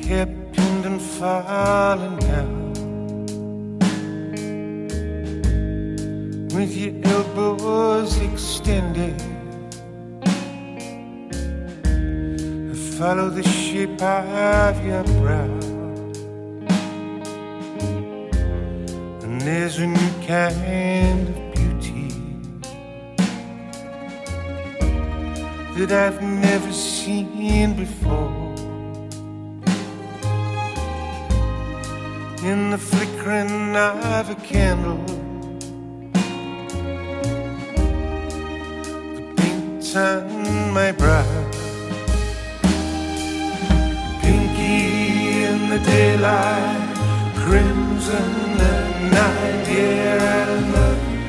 hair pinned and falling down, with your elbows extended. I follow the shape of your brow, and there's a new kind of beauty that I've never seen before. In the flickering of a candle, the paint on my brow, pinky in the daylight, crimson at night. Yeah, I love you.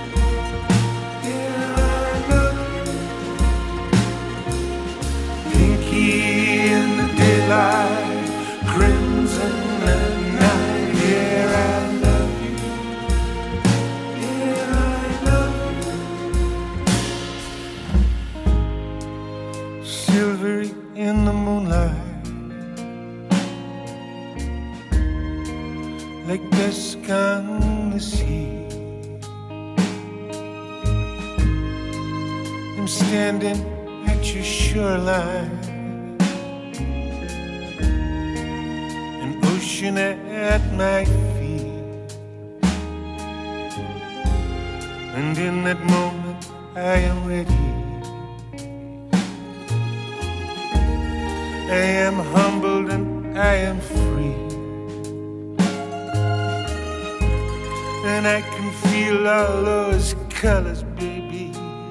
Yeah, I love you. Pinky in the daylight, crimson at night. Yeah, I love you. Yeah, I love you. Silvery in the moonlight, like dusk on the sea. I'm standing at your shoreline, an ocean at my feet, and in that moment I am ready. I am humbled and I am free, and I can feel all those colors, baby,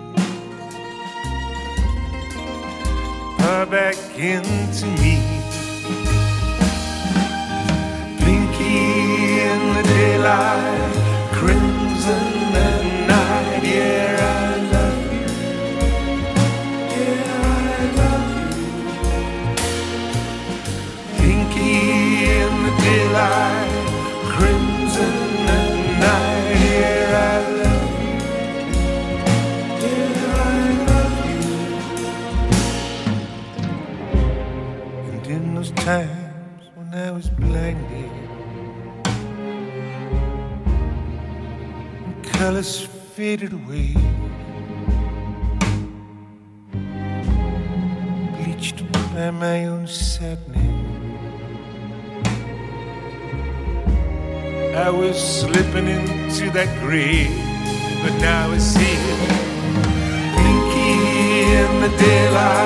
pour back into me. Pinky in the daylight, crimson at night. Yeah, I love you. Yeah, I love you. Pinky in the daylight, crimson at night. Yeah, I love you. Yeah, I love you. And in those times when I was blinded, and colors faded away, bleached by my own sadness, I was slipping into that grave, but now I see it. Pinky in the daylight,